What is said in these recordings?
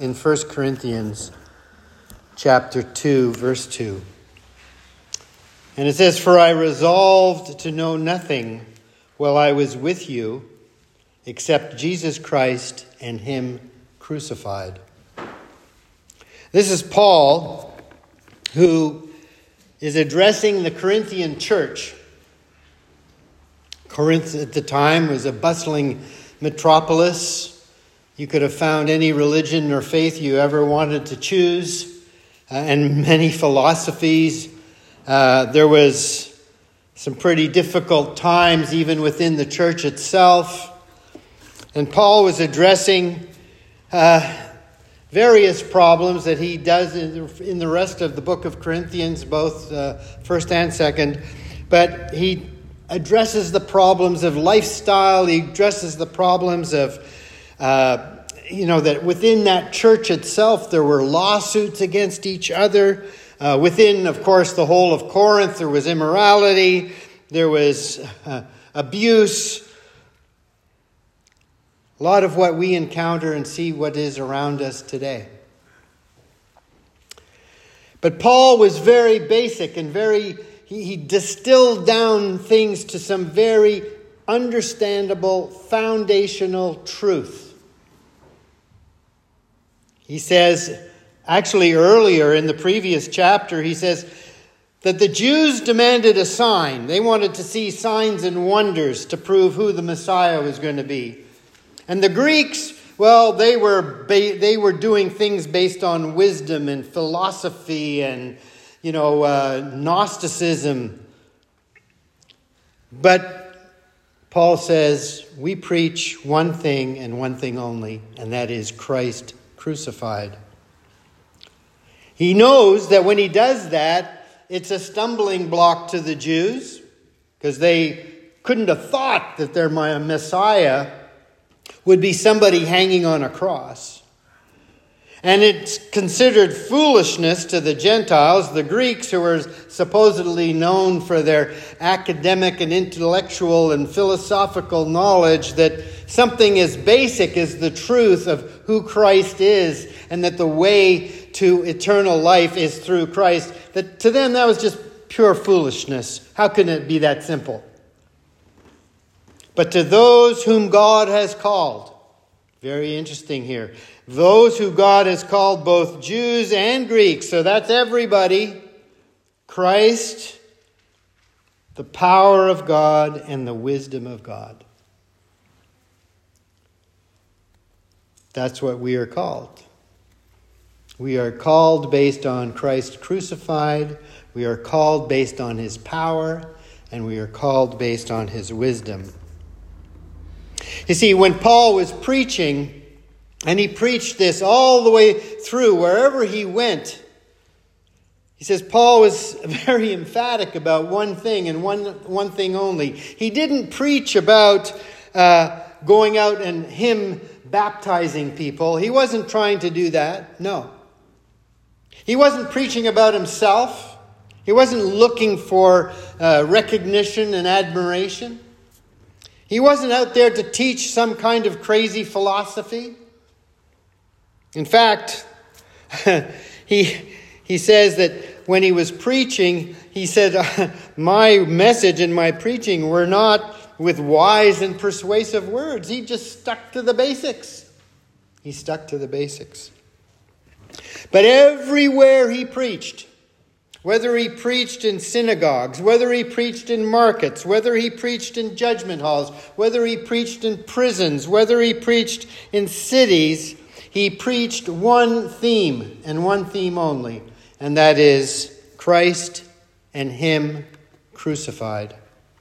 in 1 Corinthians chapter 2, verse 2. And it says, "For I resolved to know nothing while I was with you except Jesus Christ and him crucified." This is Paul, who is addressing the Corinthian church. Corinth at the time was a bustling metropolis. You could have found any religion or faith you ever wanted to choose, and many philosophies. There was some pretty difficult times even within the church itself. And Paul was addressing various problems that he does in the rest of the book of Corinthians, both 1st and 2nd. But he addresses the problems of lifestyle. He addresses the problems of, that within that church itself, there were lawsuits against each other. Within, of course, the whole of Corinth, there was immorality. There was abuse. A lot of what we encounter and see what is around us today. But Paul was very basic and he distilled down things to some very understandable, foundational truth. He says, actually earlier in the previous chapter, he says that the Jews demanded a sign. They wanted to see signs and wonders to prove who the Messiah was going to be. And the Greeks, well, they were doing things based on wisdom and philosophy and, Gnosticism. But Paul says, we preach one thing and one thing only, and that is Christ crucified. He knows that when he does that, it's a stumbling block to the Jews, because they couldn't have thought that their Messiah would be somebody hanging on a cross. And it's considered foolishness to the Gentiles, the Greeks, who were supposedly known for their academic and intellectual and philosophical knowledge, that something as basic as the truth of who Christ is and that the way to eternal life is through Christ, that to them that was just pure foolishness. How can it be that simple? But to those whom God has called, very interesting here, those who God has called, both Jews and Greeks, so that's everybody, Christ, the power of God and the wisdom of God. That's what we are called. We are called based on Christ crucified. We are called based on his power. And we are called based on his wisdom. You see, when Paul was preaching, and he preached this all the way through, wherever he went, he says Paul was very emphatic about one thing and one thing only. He didn't preach about going out and him baptizing people. He wasn't trying to do that. No. He wasn't preaching about himself. He wasn't looking for recognition and admiration. He wasn't out there to teach some kind of crazy philosophy. In fact, he says that when he was preaching, he said, my message and my preaching were not with wise and persuasive words. He just stuck to the basics. He stuck to the basics. But everywhere he preached, whether he preached in synagogues, whether he preached in markets, whether he preached in judgment halls, whether he preached in prisons, whether he preached in cities, he preached one theme and one theme only, and that is Christ and him crucified.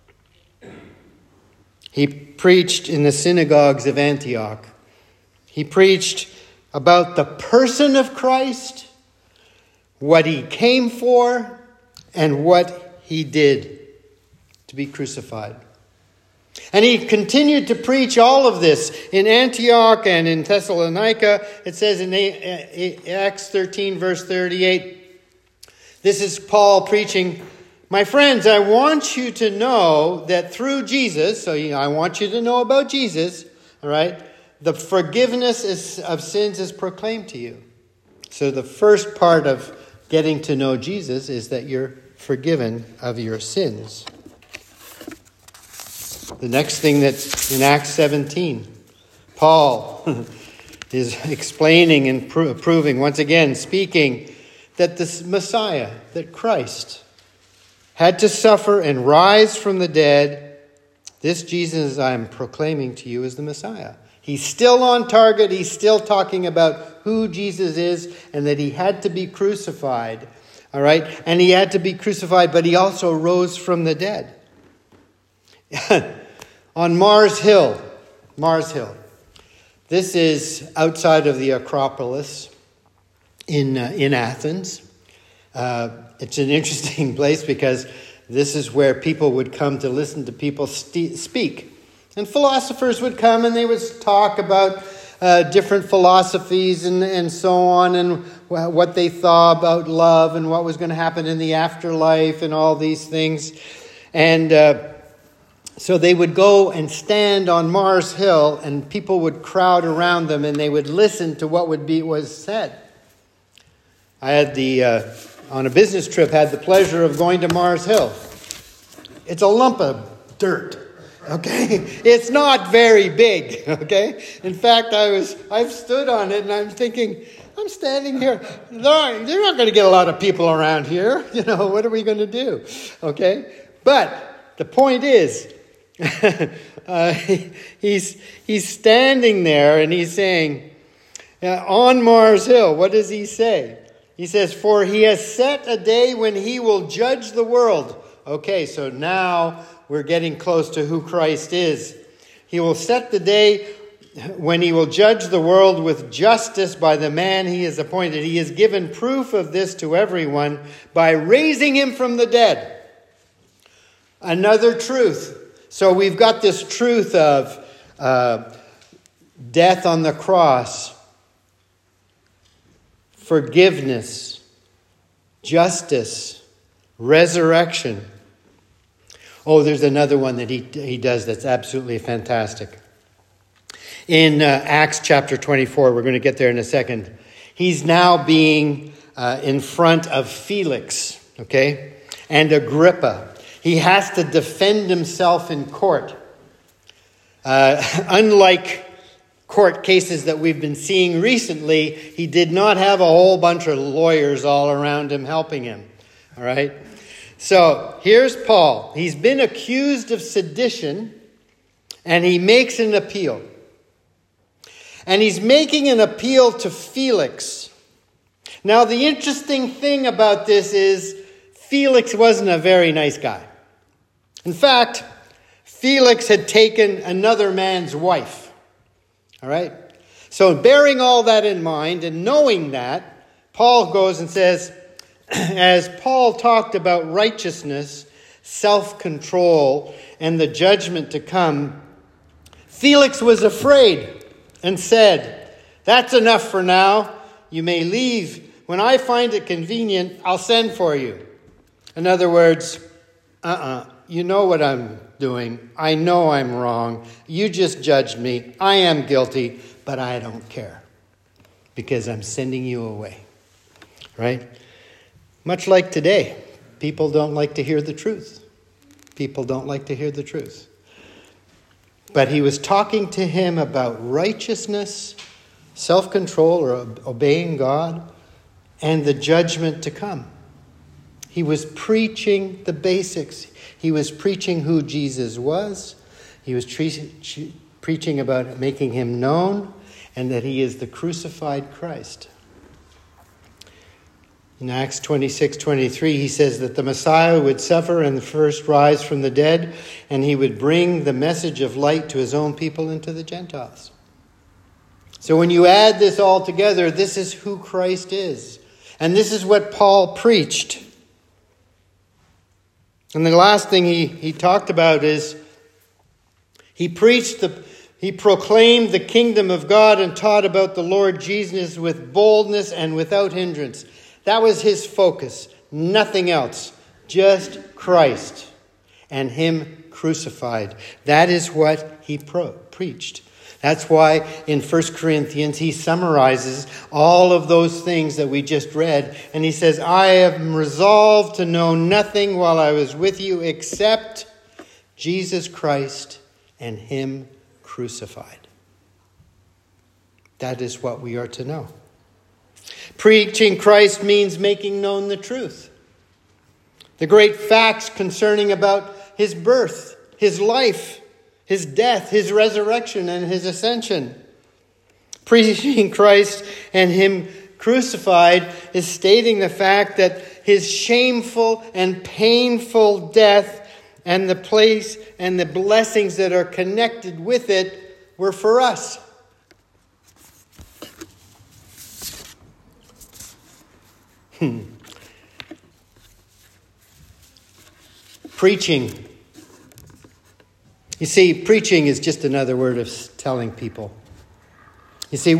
He preached in the synagogues of Antioch. He preached about the person of Christ, what he came for, and what he did to be crucified. And he continued to preach all of this in Antioch and in Thessalonica. It says in Acts 13, verse 38, this is Paul preaching, my friends, I want you to know that through Jesus, so I want you to know about Jesus, all right, the forgiveness of sins is proclaimed to you. So the first part of getting to know Jesus is that you're forgiven of your sins. The next thing that's in Acts 17, Paul is explaining and proving, once again, speaking, that the Messiah, that Christ, had to suffer and rise from the dead. This Jesus I'm proclaiming to you is the Messiah. He's still on target. He's still talking about who Jesus is and that he had to be crucified. All right? And he had to be crucified, but he also rose from the dead. On Mars Hill. This is outside of the Acropolis in Athens. It's an interesting place because this is where people would come to listen to people speak. And philosophers would come and they would talk about different philosophies and so on, and what they thought about love and what was going to happen in the afterlife and all these things. And so they would go and stand on Mars Hill, and people would crowd around them and they would listen to what was said. I had on a business trip, had the pleasure of going to Mars Hill. It's a lump of dirt, okay? It's not very big, okay? In fact, I've stood on it and I'm thinking, I'm standing here. They're not going to get a lot of people around here. What are we going to do? Okay? But the point is, he's standing there and he's saying, on Mars Hill, what does he say? He says, for he has set a day when he will judge the world. Okay, so now we're getting close to who Christ is. He will set the day when he will judge the world with justice by the man he has appointed. He has given proof of this to everyone by raising him from the dead. Another truth. So we've got this truth of death on the cross, forgiveness, justice, resurrection. Oh, there's another one that he does that's absolutely fantastic. In Acts chapter 24, we're going to get there in a second. He's now being in front of Felix, okay, and Agrippa. He has to defend himself in court. Unlike court cases that we've been seeing recently, he did not have a whole bunch of lawyers all around him helping him. All right? So here's Paul. He's been accused of sedition, and he makes an appeal. And he's making an appeal to Felix. Now, the interesting thing about this is Felix wasn't a very nice guy. In fact, Felix had taken another man's wife. All right? So bearing all that in mind and knowing that, Paul goes and says, as Paul talked about righteousness, self-control, and the judgment to come, Felix was afraid and said, that's enough for now. You may leave. When I find it convenient, I'll send for you. In other words, you know what I'm doing. I know I'm wrong. You just judged me. I am guilty, but I don't care because I'm sending you away. Right? Much like today, people don't like to hear the truth. People don't like to hear the truth. But he was talking to him about righteousness, self-control, or obeying God, and the judgment to come. He was preaching the basics. He was preaching who Jesus was. He was preaching about making him known and that he is the crucified Christ. In Acts 26:23, he says that the Messiah would suffer and first rise from the dead, and he would bring the message of light to his own people and to the Gentiles. So when you add this all together, this is who Christ is. And this is what Paul preached. And the last thing he talked about is he proclaimed the kingdom of God and taught about the Lord Jesus with boldness and without hindrance. That was his focus. Nothing else. Just Christ and him crucified. That is what he preached. That's why in 1 Corinthians he summarizes all of those things that we just read. And he says, I am resolved to know nothing while I was with you except Jesus Christ and him crucified. That is what we are to know. Preaching Christ means making known the truth. The great facts concerning about his birth, his life, his death, his resurrection, and his ascension. Preaching Christ and him crucified is stating the fact that his shameful and painful death and the place and the blessings that are connected with it were for us. Preaching. You see, preaching is just another word of telling people. You see,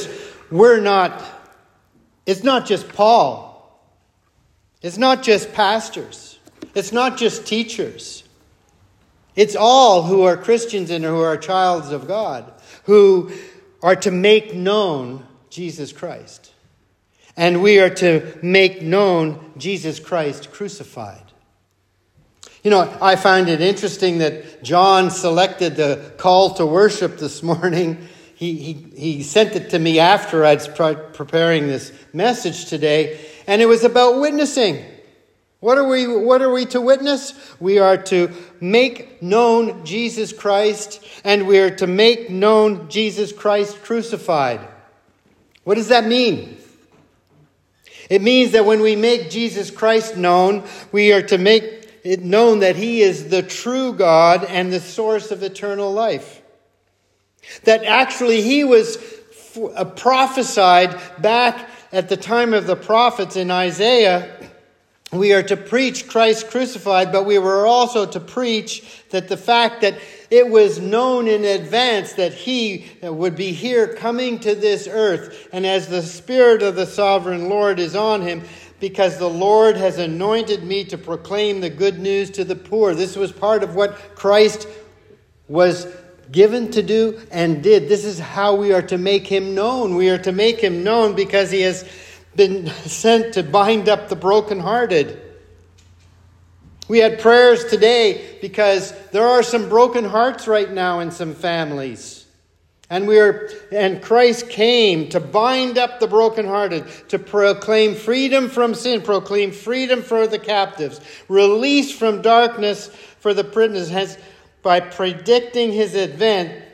it's not just Paul. It's not just pastors. It's not just teachers. It's all who are Christians and who are childs of God, who are to make known Jesus Christ. And we are to make known Jesus Christ crucified. You know, I find it interesting that John selected the call to worship this morning. He sent it to me after I'd preparing this message today, and it was about witnessing. What are we to witness? We are to make known Jesus Christ, and we are to make known Jesus Christ crucified. What does that mean? It means that when we make Jesus Christ known, we are to make it known that he is the true God and the source of eternal life. That actually he was prophesied back at the time of the prophets in Isaiah. We are to preach Christ crucified, but we were also to preach that the fact that it was known in advance that he would be here coming to this earth. And as the Spirit of the Sovereign Lord is on him, because the Lord has anointed me to proclaim the good news to the poor. This was part of what Christ was given to do and did. This is how we are to make him known. We are to make him known because he has been sent to bind up the brokenhearted. We had prayers today because there are some broken hearts right now in some families. And Christ came to bind up the brokenhearted, to proclaim freedom from sin, proclaim freedom for the captives, release from darkness for the prisoners. By predicting his advent,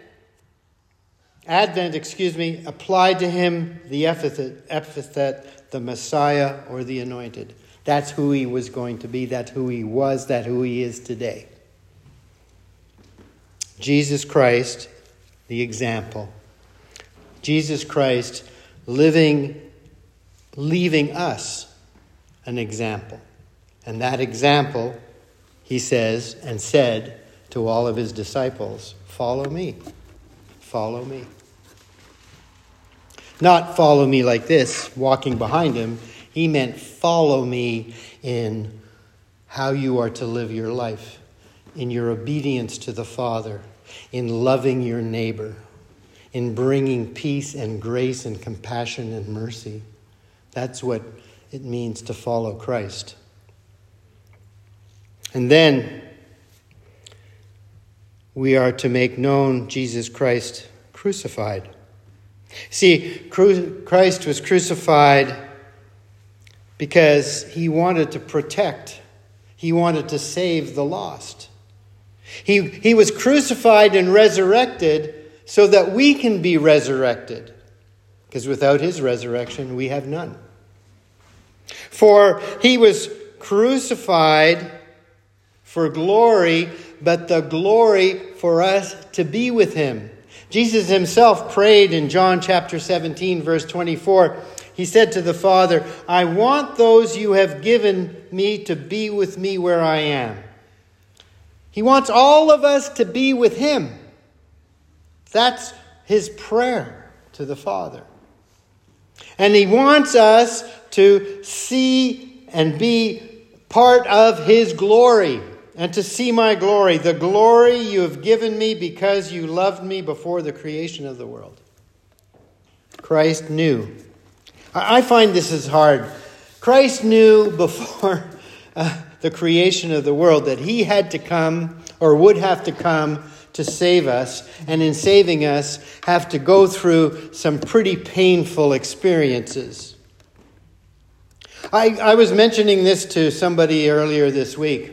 applied to him the epithet, the Messiah or the Anointed. That's who he was going to be. That's who he was. That's who he is today. Jesus Christ, the example. Jesus Christ leaving us an example. And that example, he says and said to all of his disciples, follow me. Follow me. Not follow me like this, walking behind him. He meant follow me in how you are to live your life, in your obedience to the Father, in loving your neighbor, in bringing peace and grace and compassion and mercy. That's what it means to follow Christ. And then we are to make known Jesus Christ crucified. See, Christ was crucified because he wanted to protect. He wanted to save the lost. He was crucified and resurrected so that we can be resurrected. Because without his resurrection, we have none. For he was crucified for glory, but the glory for us to be with him. Jesus himself prayed in John chapter 17, verse 24. He said to the Father, I want those you have given me to be with me where I am. He wants all of us to be with him. That's his prayer to the Father. And he wants us to see and be part of his glory. and to see my glory, the glory you have given me because you loved me before the creation of the world. Christ knew. I find this is hard. Christ knew before the creation of the world that he had to come, or would have to come, to save us, and in saving us have to go through some pretty painful experiences. I was mentioning this to somebody earlier this week.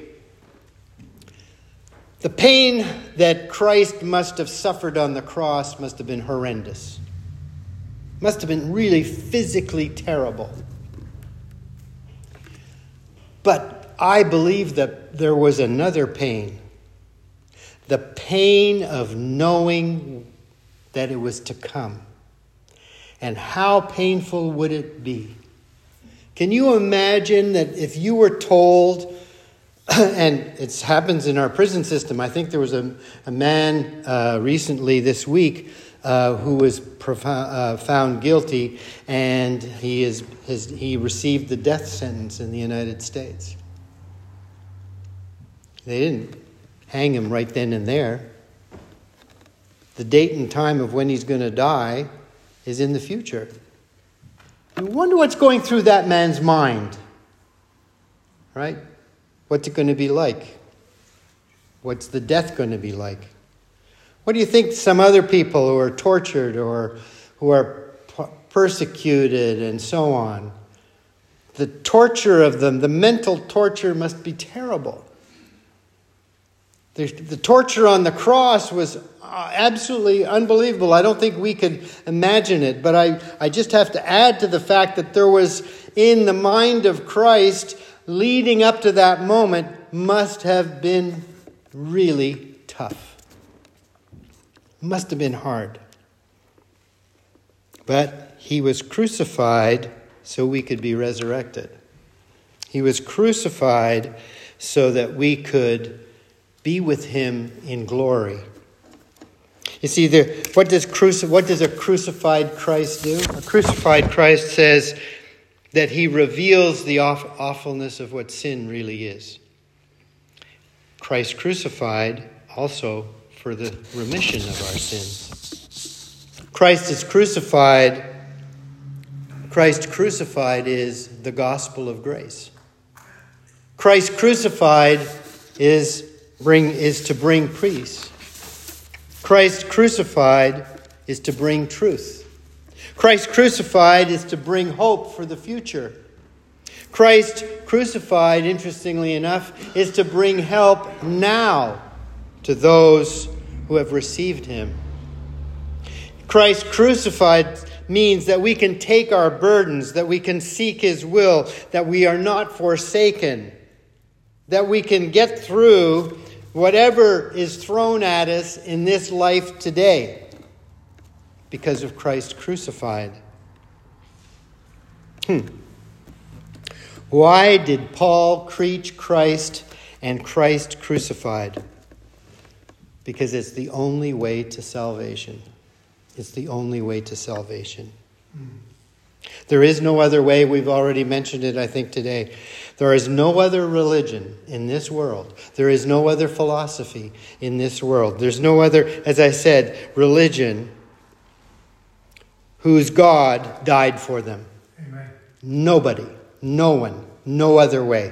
The pain that Christ must have suffered on the cross must have been horrendous. Must have been really physically terrible. But I believe that there was another pain. The pain of knowing that it was to come. And how painful would it be? Can you imagine that if you were told, and it happens in our prison system, I think there was a man recently this week who was found guilty, and he received the death sentence in the United States. They didn't hang him right then and there. The date and time of when he's going to die is in the future. You wonder what's going through that man's mind, right? What's it going to be like? What's the death going to be like? What do you think some other people who are tortured or who are persecuted and so on, the torture of them, the mental torture must be terrible. The torture on the cross was absolutely unbelievable. I don't think we could imagine it, but I just have to add to the fact that there was in the mind of Christ leading up to that moment must have been really tough. Must have been hard. But he was crucified so we could be resurrected. He was crucified so that we could be with him in glory. You see, what does a crucified Christ do? A crucified Christ says that he reveals the awfulness of what sin really is. Christ crucified also for the remission of our sins. Christ crucified is the gospel of grace. Christ crucified is to bring peace. Christ crucified is to bring truth. Christ crucified is to bring hope for the future. Christ crucified, interestingly enough, is to bring help now to those who have received him. Christ crucified means that we can take our burdens, that we can seek his will, that we are not forsaken, that we can get through whatever is thrown at us in this life today because of Christ crucified. Why did Paul preach Christ and Christ crucified? Because it's the only way to salvation. It's the only way to salvation. There is no other way. We've already mentioned it, I think, today. There is no other religion in this world. There is no other philosophy in this world. There's no other, as I said, religion whose God died for them. Amen. Nobody, no one, no other way.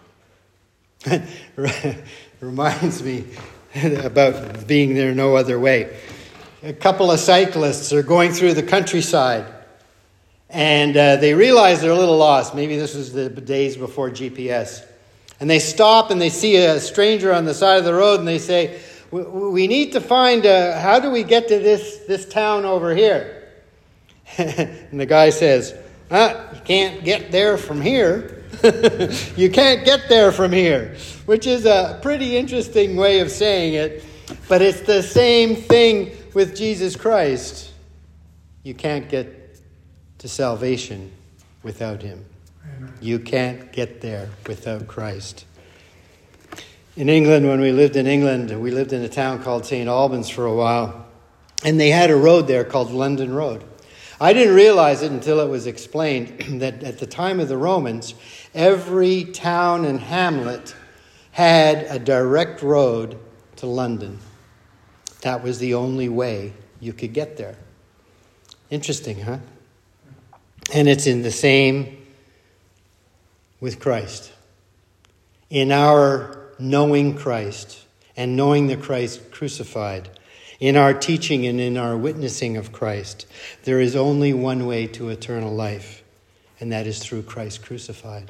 Reminds me about being there no other way. A couple of cyclists are going through the countryside. And they realize they're a little lost. Maybe this was the days before GPS. And they stop and they see a stranger on the side of the road and they say, we need to find, how do we get to this town over here? And the guy says, you can't get there from here. You can't get there from here. Which is a pretty interesting way of saying it. But it's the same thing with Jesus Christ. You can't get to salvation without him. Amen. You can't get there without Christ. In England, when we lived in England, we lived in a town called St. Albans for a while. And they had a road there called London Road. I didn't realize it until it was explained that at the time of the Romans, every town and hamlet had a direct road to London. That was the only way you could get there. Interesting, huh? And it's in the same with Christ. In our knowing Christ and knowing the Christ crucified, in our teaching and in our witnessing of Christ, there is only one way to eternal life, and that is through Christ crucified.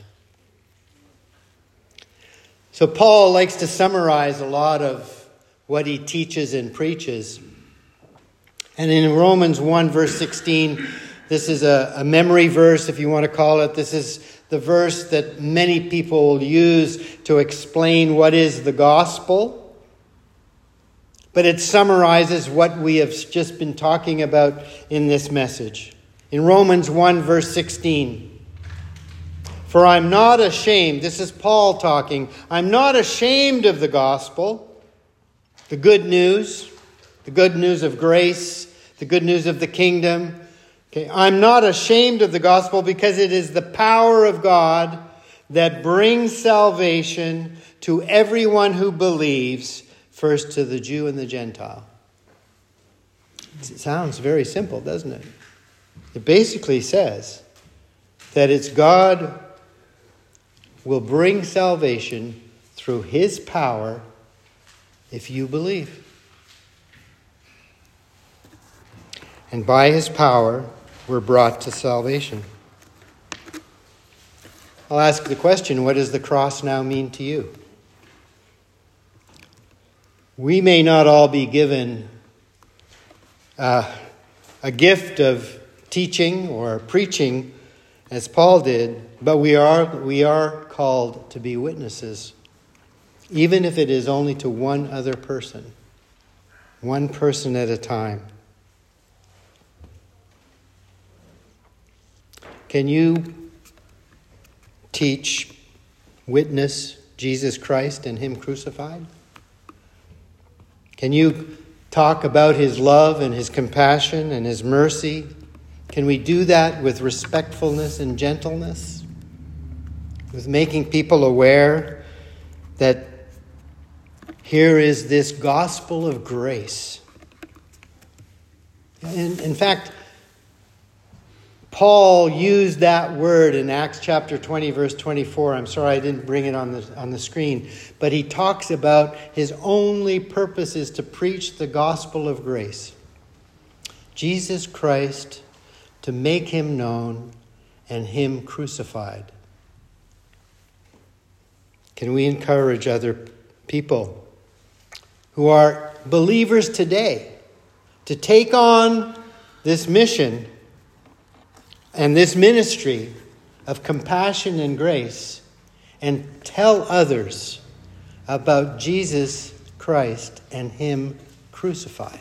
So Paul likes to summarize a lot of what he teaches and preaches. And in Romans 1, verse 16, this is a memory verse, if you want to call it. This is the verse that many people use to explain what is the gospel. But it summarizes what we have just been talking about in this message. In Romans 1, verse 16, for I'm not ashamed, this is Paul talking, I'm not ashamed of the gospel, the good news of grace, the good news of the kingdom. Okay, I'm not ashamed of the gospel because it is the power of God that brings salvation to everyone who believes, first to the Jew and the Gentile. It sounds very simple, doesn't it? It basically says that it's God will bring salvation through his power if you believe. And by his power, we're brought to salvation. I'll ask the question, what does the cross now mean to you? We may not all be given a gift of teaching or preaching as Paul did, but we are called to be witnesses, even if it is only to one other person, one person at a time. Can you teach, witness Jesus Christ and him crucified? Can you talk about his love and his compassion and his mercy? Can we do that with respectfulness and gentleness? With making people aware that here is this gospel of grace. In fact, Paul used that word in Acts chapter 20, verse 24. I'm sorry I didn't bring it on the screen. But he talks about his only purpose is to preach the gospel of grace. Jesus Christ, to make him known, and him crucified. Can we encourage other people who are believers today to take on this mission and this ministry of compassion and grace and tell others about Jesus Christ and him crucified?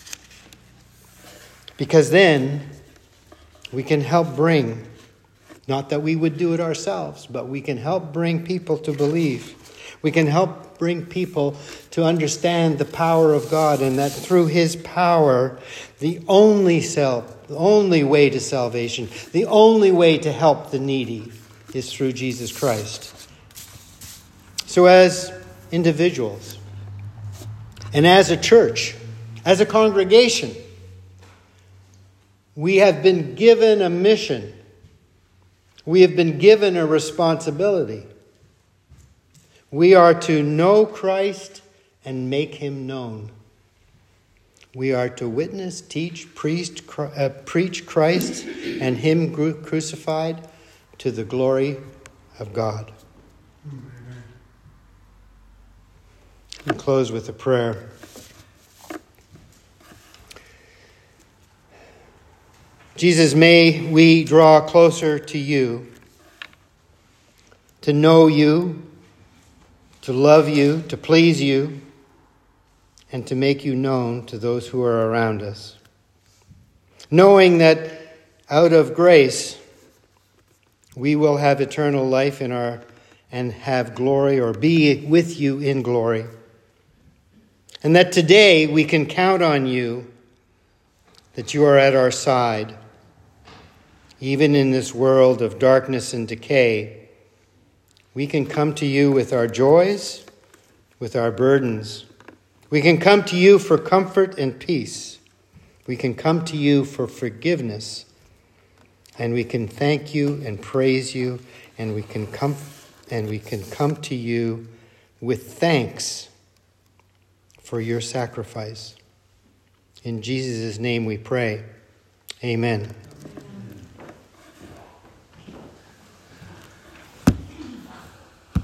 Because then we can help bring, not that we would do it ourselves, but we can help bring people to believe. We can help bring people to understand the power of God, and that through his power, the only way to salvation, the only way to help the needy is through Jesus Christ. So as individuals, and as a church, as a congregation, we have been given a mission. We have been given a responsibility. We are to know Christ and make him known. We are to witness, teach, preach Christ and him crucified to the glory of God. We'll close with a prayer. Jesus, may we draw closer to you, to know you, to love you, to please you, and to make you known to those who are around us. Knowing that out of grace, we will have eternal life and have glory, or be with you in glory. And that today we can count on you, that you are at our side. Even in this world of darkness and decay, we can come to you with our joys with our burdens. We can come to you for comfort and peace. We can come to you for forgiveness. And we can thank you and praise you, and we can come to you with thanks for your sacrifice. In Jesus' name we pray. Amen.